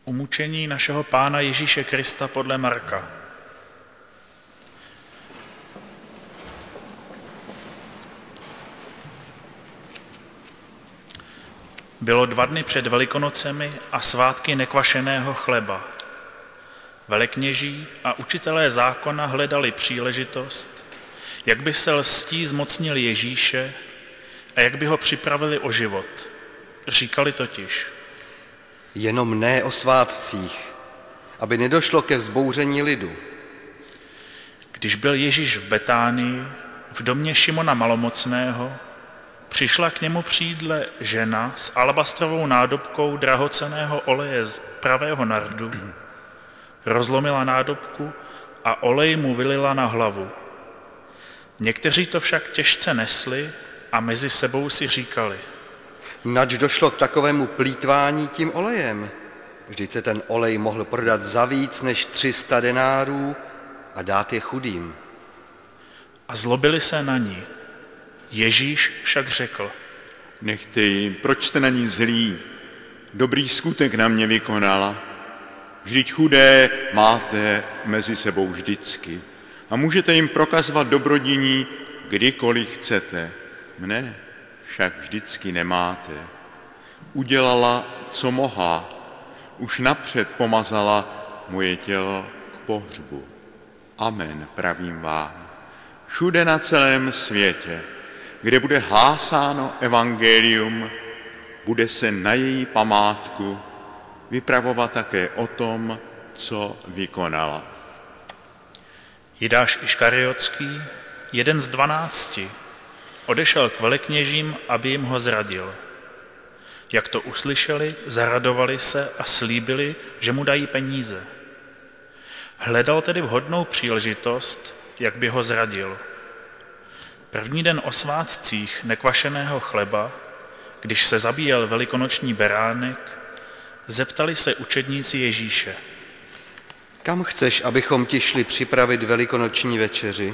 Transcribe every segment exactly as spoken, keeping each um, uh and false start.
Umučení našeho Pána Ježíše Krista podle Marka. Bylo dva dny před Velikonocemi a svátky nekvašeného chleba. Velekněží a učitelé zákona hledali příležitost, jak by se lstí zmocnili Ježíše a jak by ho připravili o život. Říkali totiž: jenom ne o svátcích, aby nedošlo ke vzbouření lidu. Když byl Ježíš v Betánii, v domě Šimona Malomocného, přišla k němu při jídle žena s alabastrovou nádobkou drahocenného oleje z pravého nardu, rozlomila nádobku a olej mu vylila na hlavu. Někteří to však těžce nesli a mezi sebou si říkali: Nač došlo k takovému plýtvání tím olejem? Vždyť se ten olej mohl prodat za víc než tři sta denárů a dát je chudým. A zlobili se na ní. Ježíš však řekl: Nechte ji, proč jste na ní zlí? Dobrý skutek na mě vykonala. Vždyť chudé máte mezi sebou vždycky a můžete jim prokazovat dobrodiní, kdykoliv chcete. Mne však vždycky nemáte. Udělala, co mohla. Už napřed pomazala moje tělo k pohřbu. Amen, pravím vám. Všude na celém světě, kde bude hlásáno evangelium, bude se na její památku vypravovat také o tom, co vykonala. Jidáš Iškariotský, jeden z dvanácti, odešel k velekněžím, aby jim ho zradil. Jak to uslyšeli, zaradovali se a slíbili, že mu dají peníze. Hledal tedy vhodnou příležitost, jak by ho zradil. První den o svátcích nekvašeného chleba, když se zabíjel velikonoční beránek, zeptali se učedníci Ježíše: Kam chceš, abychom ti šli připravit velikonoční večeři?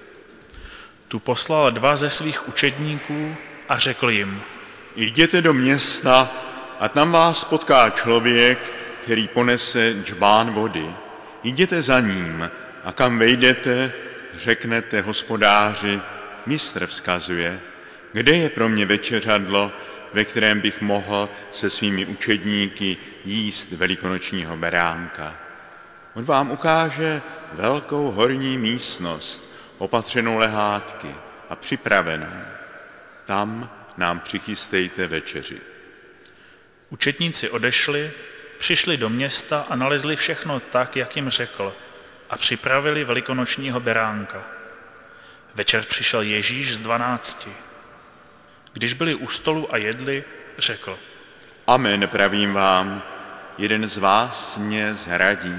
Tu poslal dva ze svých učedníků a řekl jim: Jděte do města a tam vás potká člověk, který ponese džbán vody. Jděte za ním a kam vejdete, řeknete hospodáři: mistr vzkazuje, kde je pro mě večeřadlo, ve kterém bych mohl se svými učedníky jíst velikonočního beránka. On vám ukáže velkou horní místnost, opatřenou lehátky a připravenou. Tam nám přichystejte večeři. Učedníci odešli, přišli do města a nalezli všechno tak, jak jim řekl, a připravili velikonočního beránka. Večer přišel Ježíš z dvanácti. Když byli u stolu a jedli, řekl: Amen, pravím vám, jeden z vás mě zradí,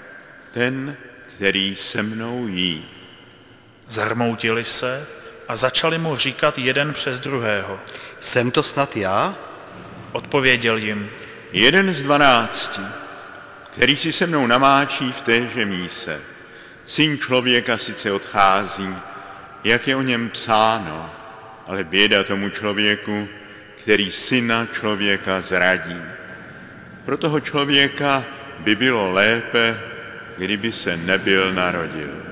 ten, který se mnou jí. Zarmoutili se a začali mu říkat jeden přes druhého: Jsem to snad já? Odpověděl jim: Jeden z dvanácti, který si se mnou namáčí v téže míse. Syn člověka sice odchází, jak je o něm psáno, ale běda tomu člověku, který syna člověka zradí. Pro toho člověka by bylo lépe, kdyby se nebyl narodil.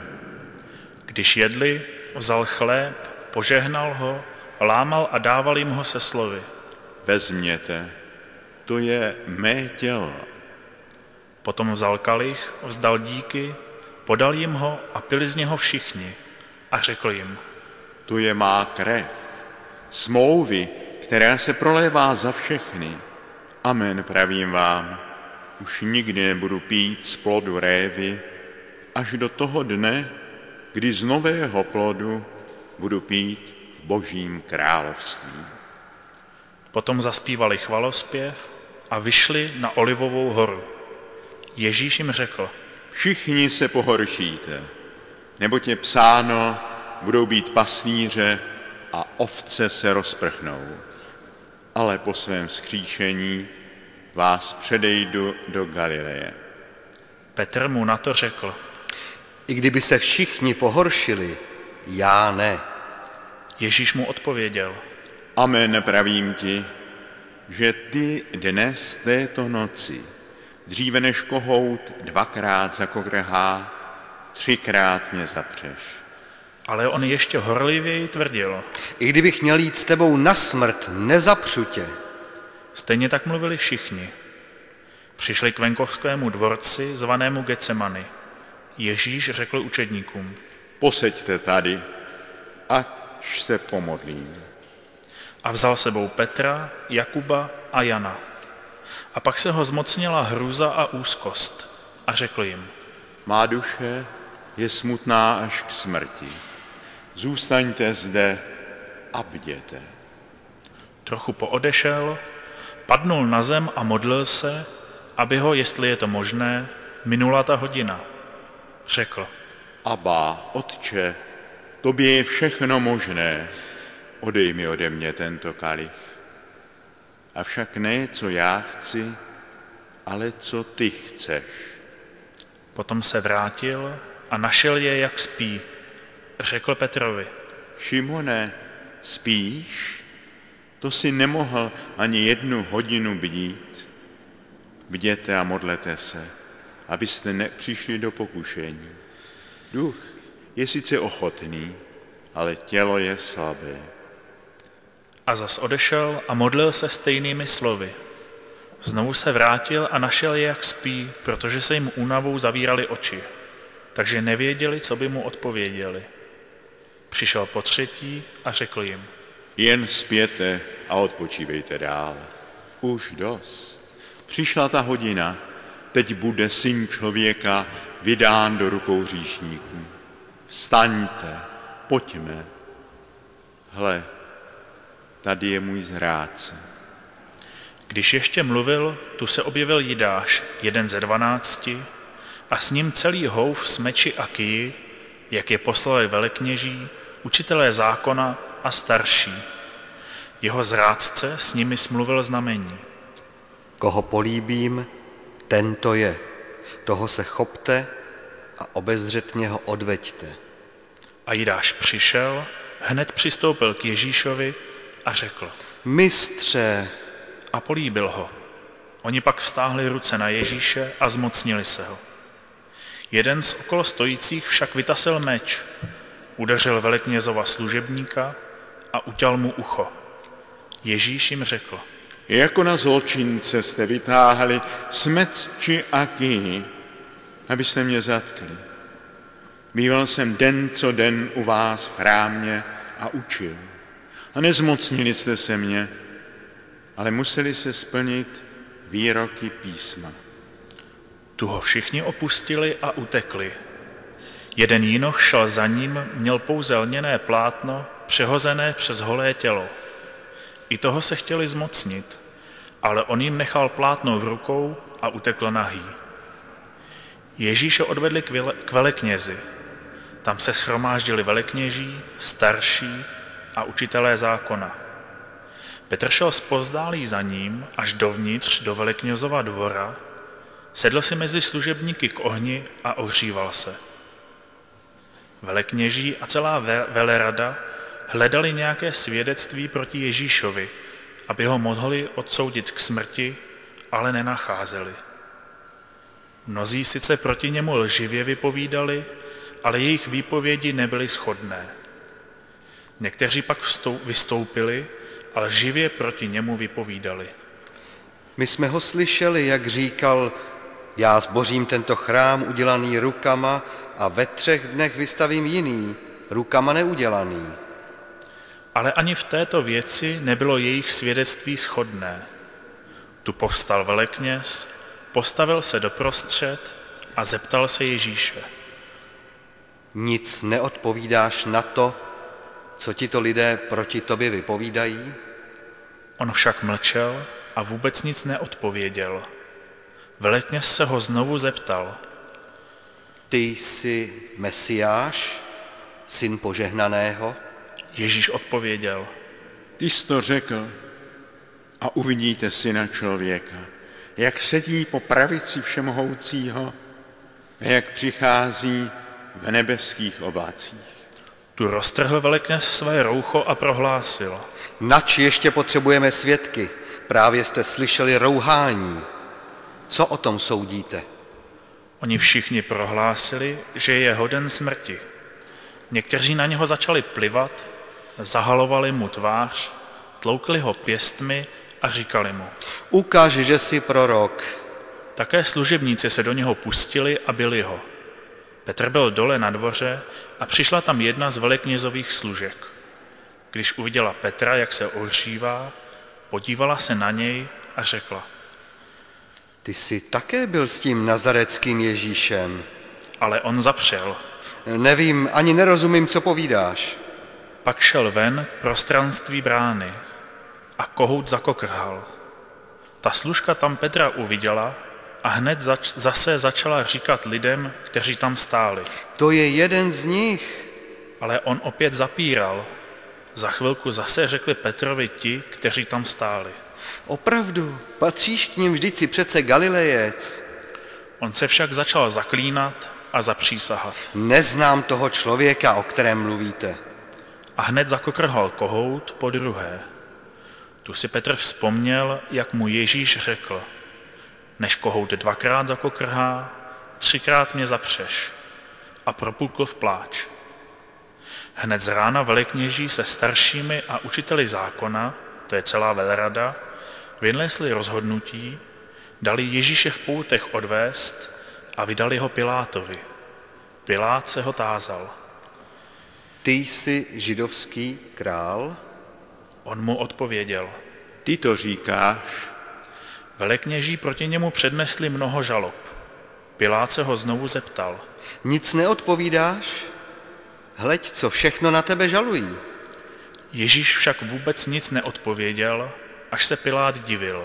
Když jedli, vzal chléb, požehnal ho, lámal a dával jim ho se slovy: Vezměte, to je mé tělo. Potom vzal kalich, vzdal díky, podal jim ho a pili z něho všichni a řekl jim: To je má krev, smlouvy, která se prolévá za všechny. Amen, pravím vám, už nikdy nebudu pít z plodu révy, až do toho dne, kdy z nového plodu budu pít v Božím království. Potom zaspívali chvalospěv a vyšli na Olivovou horu. Ježíš jim řekl: Všichni se pohoršíte, neboť je psáno, budou být pastýře a ovce se rozprchnou. Ale po svém vzkříšení vás předejdu do Galileje. Petr mu na to řekl: I kdyby se všichni pohoršili, já ne. Ježíš mu odpověděl: Amen, pravím ti, že ty dnes této noci dříve než kohout dvakrát zakokrhá, třikrát mě zapřeš. Ale on ještě horlivěji tvrdil. I kdybych měl jít s tebou na smrt, nezapřu tě. Stejně tak mluvili všichni. Přišli k venkovskému dvorci, zvanému Getsemani. Ježíš řekl učedníkům. Poseďte tady, až se pomodlím. A vzal sebou Petra, Jakuba a Jana. A pak se ho zmocnila hrůza a úzkost. A řekl jim. Má duše je smutná až k smrti. Zůstaňte zde a bděte. Trochu poodešel, padnul na zem a modlil se, aby ho, jestli je to možné, minula ta hodina. Řekl. Abba, Otče, tobě je všechno možné, odej mi ode mě tento kalich. Avšak ne, co já chci, ale co ty chceš. Potom se vrátil a našel je, jak spí. Řekl Petrovi. Šimone, spíš? To si nemohl ani jednu hodinu bdít. Bděte a modlete se, abyste nepřišli do pokušení. Duch je sice ochotný, ale tělo je slabé. A zas odešel a modlil se stejnými slovy. Znovu se vrátil a našel je, jak spí, protože se jim únavou zavírali oči. Takže nevěděli, co by mu odpověděli. Přišel po třetí a řekl jim. Jen spěte a odpočívejte dál. Už dost. Přišla ta hodina, teď bude Syn člověka vydán do rukou hříšníků. Vstaňte, pojďme. Hle, tady je můj zrádce. Když ještě mluvil, tu se objevil Jidáš, jeden ze dvanácti, a s ním celý houv s meči a kyji, jak je poslali velekněží, učitelé zákona a starší. Jeho zrádce s nimi smluvil znamení. Koho políbím, tento je. Toho se chopte a obezřetně ho odveďte. A Jidáš přišel, hned přistoupil k Ježíšovi a řekl. Mistře! A políbil ho. Oni pak vztáhli ruce na Ježíše a zmocnili se ho. Jeden z okolo stojících však vytasil meč, udeřil veleknězova služebníka a uťal mu ucho. Ježíš jim řekl. Jako na zločince jste vytáhli smeči a kyji, abyste mě zatkli. Býval jsem den co den u vás v chrámě a učil. A nezmocnili jste se mě, ale museli se splnit výroky písma. Tu ho všichni opustili a utekli. Jeden jinoch šel za ním, měl pouze lněné plátno, přehozené přes holé tělo. I toho se chtěli zmocnit, ale on jim nechal plátno v rukou a utekl nahý. Ježíše odvedli k veleknězi. Tam se shromáždili velekněží, starší a učitelé zákona. Petr šel zpozdálí za ním až dovnitř do veleknězova dvora, sedl si mezi služebníky k ohni a ohříval se. Velekněží a celá velerada hledali nějaké svědectví proti Ježíšovi, aby ho mohli odsoudit k smrti, ale nenacházeli. Mnozí sice proti němu lživě vypovídali, ale jejich výpovědi nebyly shodné. Někteří pak vystoupili a lživě proti němu vypovídali. My jsme ho slyšeli, jak říkal, já zbořím tento chrám udělaný rukama a ve třech dnech vystavím jiný, rukama neudělaný. Ale ani v této věci nebylo jejich svědectví shodné. Tu povstal velekněz, postavil se doprostřed a zeptal se Ježíše. Nic neodpovídáš na to, co ti to lidé proti tobě vypovídají? On však mlčel a vůbec nic neodpověděl. Velekněz se ho znovu zeptal. Ty jsi Mesiáš, syn požehnaného? Ježíš odpověděl. Ty jsi to řekl a uvidíte Syna člověka, jak sedí po pravici Všemohoucího a jak přichází v nebeských oblacích. Tu roztrhl velekněz své roucho a prohlásil. Nač ještě potřebujeme svědky, právě jste slyšeli rouhání. Co o tom soudíte? Oni všichni prohlásili, že je hoden smrti. Někteří na něho začali plivat, zahalovali mu tvář, tloukli ho pěstmi a říkali mu: Ukaž, že jsi prorok. Také služebníci se do něho pustili a bili ho. Petr byl dole na dvoře a přišla tam jedna z veleknězových služek. Když uviděla Petra, jak se ohřívá, podívala se na něj a řekla: Ty jsi také byl s tím nazareckým Ježíšem. Ale on zapřel. Nevím, ani nerozumím, co povídáš. Pak šel ven k prostranství brány a kohout zakokrhal. Ta služka tam Petra uviděla a hned zač- zase začala říkat lidem, kteří tam stáli. To je jeden z nich. Ale on opět zapíral. Za chvilku zase řekli Petrovi ti, kteří tam stáli. Opravdu, patříš k ním, vždyť si přece Galilejec. On se však začal zaklínat a zapřísahat. Neznám toho člověka, o kterém mluvíte. A hned zakokrhal kohout po druhé. Tu si Petr vzpomněl, jak mu Ježíš řekl: Než kohout dvakrát zakokrhá, třikrát mě zapřeš. A propukl v pláč. Hned z rána velekněží se staršími a učiteli zákona, to je celá velrada, vynesli rozhodnutí, dali Ježíše v poutech odvést a vydali ho Pilátovi. Pilát se ho tázal: Ty jsi židovský král? On mu odpověděl: Ty to říkáš? Velekněží proti němu přednesli mnoho žalob. Pilát se ho znovu zeptal: Nic neodpovídáš? Hleď, co všechno na tebe žalují. Ježíš však vůbec nic neodpověděl, až se Pilát divil.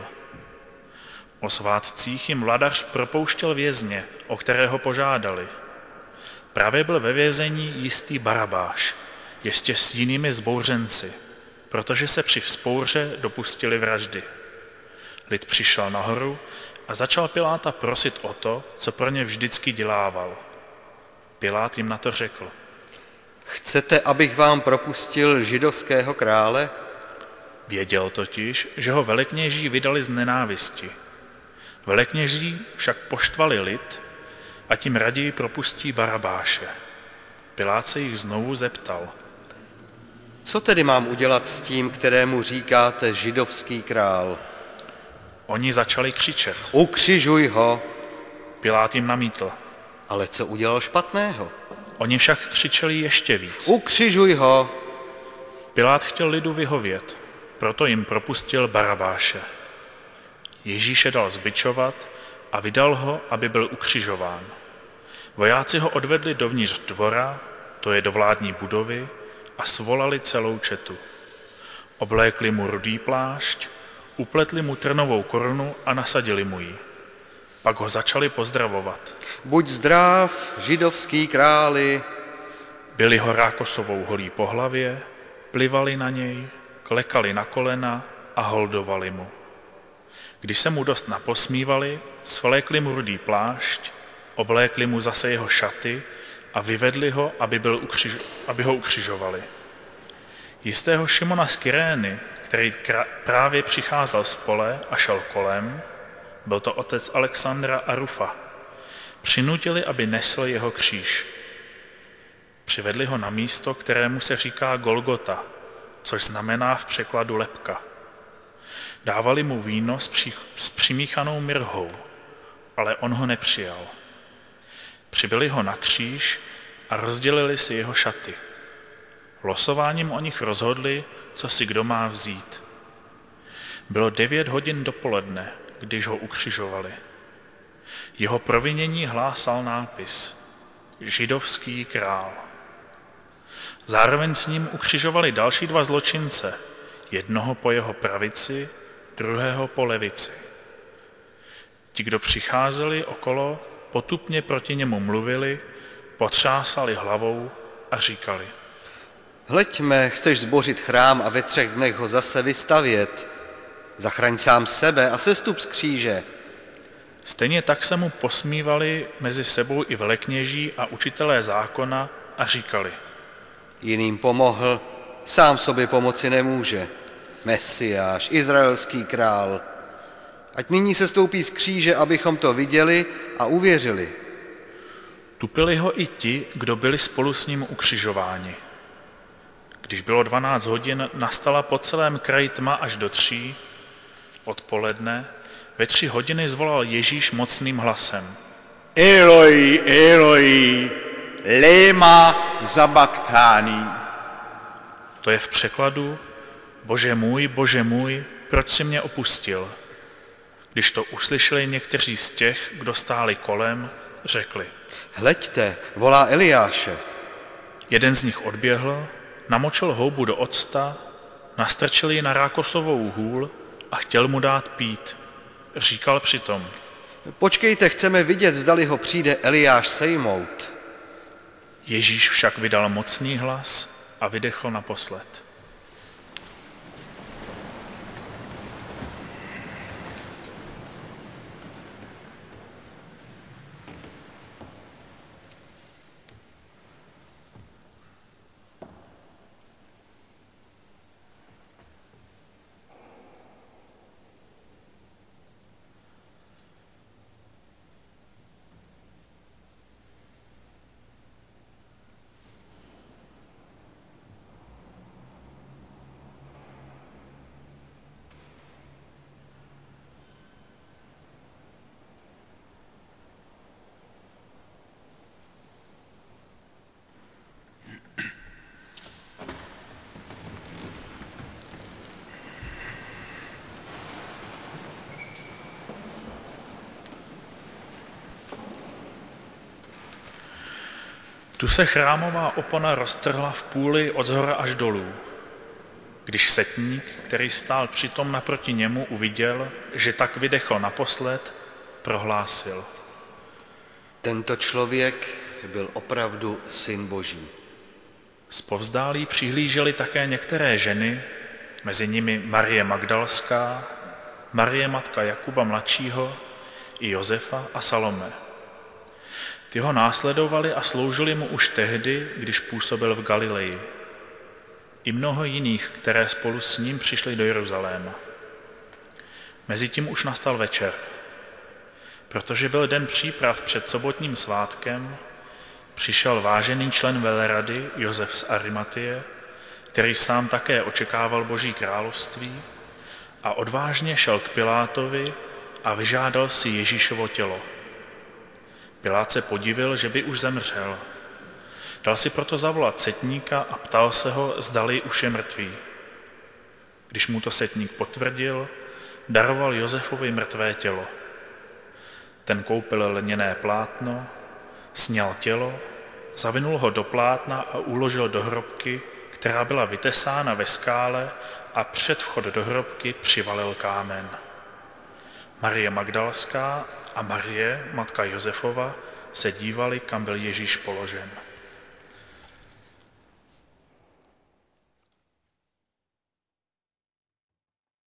O svátcích jim vladař propouštěl vězně, o kterého požádali. Právě byl ve vězení jistý Barabáš, ještě s jinými zbouřenci, protože se při vzpouře dopustili vraždy. Lid přišel nahoru a začal Piláta prosit o to, co pro ně vždycky dělával. Pilát jim na to řekl: Chcete, abych vám propustil židovského krále? Věděl totiž, že ho velekněží vydali z nenávisti. Velekněží však poštvali lid a tím raději propustí Barabáše. Pilát se jich znovu zeptal: Co tedy mám udělat s tím, kterému říkáte židovský král? Oni začali křičet. Ukřižuj ho! Pilát jim namítl. Ale co udělal špatného? Oni však křičeli ještě víc. Ukřižuj ho! Pilát chtěl lidu vyhovět, proto jim propustil Barabáše. Ježíše dal zbičovat a vydal ho, aby byl ukřižován. Vojáci ho odvedli dovnitř dvora, to je do vládní budovy, a svolali celou četu. Oblékli mu rudý plášť, upletli mu trnovou korunu a nasadili mu ji. Pak ho začali pozdravovat. Buď zdrav, židovský králi. Byli ho rákosovou holí po hlavě, plivali na něj, klekali na kolena a holdovali mu. Když se mu dost naposmívali, svlékli mu rudý plášť, oblékli mu zase jeho šaty a vyvedli ho, aby, byl ukřiž... aby ho ukřižovali. Jistého Šimona z Kyrény, který krá... právě přicházel z pole a šel kolem, byl to otec Alexandra a Rufa, přinutili, aby nesl jeho kříž. Přivedli ho na místo, kterému se říká Golgota, což znamená v překladu lebka. Dávali mu víno s, při, s přimíchanou mirhou, ale on ho nepřijal. Přibili ho na kříž a rozdělili si jeho šaty. Losováním o nich rozhodli, co si kdo má vzít. Bylo devět hodin dopoledne, když ho ukřižovali. Jeho provinění hlásal nápis Židovský král. Zároveň s ním ukřižovali další dva zločince, jednoho po jeho pravici, druhého po levici. Ti, kdo přicházeli okolo, potupně proti němu mluvili, potřásali hlavou a říkali: Hleďme, chceš zbořit chrám a ve třech dnech ho zase vystavět. Zachraň sám sebe a sestup z kříže. Stejně tak se mu posmívali mezi sebou i velekněží a učitelé zákona a říkali: Jiným pomohl, sám sobě pomoci nemůže. Mesiáš, izraelský král. Ať nyní se stoupí z kříže, abychom to viděli a uvěřili. Tupili ho i ti, kdo byli spolu s ním ukřižováni. Když bylo dvanáct hodin, nastala po celém kraji tma až do tří odpoledne. Ve tři hodiny zvolal Ježíš mocným hlasem. Eloi, Eloi, lema sabachthani. To je v překladu: Bože můj, Bože můj, proč jsi mě opustil? Když to uslyšeli někteří z těch, kdo stáli kolem, řekli: Hleďte, volá Eliáše. Jeden z nich odběhl, namočil houbu do octa, nastrčil ji na rákosovou hůl a chtěl mu dát pít. Říkal přitom: Počkejte, chceme vidět, zdali ho přijde Eliáš sejmout. Ježíš však vydal mocný hlas a vydechl naposled. Tu se chrámová opona roztrhla v půli od zhora až dolů. Když setník, který stál přitom naproti němu, uviděl, že tak vydechl naposled, prohlásil: Tento člověk byl opravdu syn Boží. Zpovzdálí přihlíželi také některé ženy, mezi nimi Marie Magdalská, Marie matka Jakuba mladšího i Josefa a Salome. Ty ho následovali a sloužili mu už tehdy, když působil v Galileji. I mnoho jiných, které spolu s ním přišli do Jeruzaléma. Mezitím už nastal večer. Protože byl den příprav před sobotním svátkem, přišel vážený člen velrady Josef z Arimatie, který sám také očekával Boží království, a odvážně šel k Pilátovi a vyžádal si Ježíšovo tělo. Pilát se podivil, že by už zemřel. Dal si proto zavolat setníka a ptal se ho, zdali už je mrtvý. Když mu to setník potvrdil, daroval Josefovi mrtvé tělo. Ten koupil lněné plátno, sňal tělo, zavinul ho do plátna a uložil do hrobky, která byla vytesána ve skále, a před vchod do hrobky přivalil kámen. Marie Magdalská a Marie, matka Josefova, se dívali, kam byl Ježíš položen.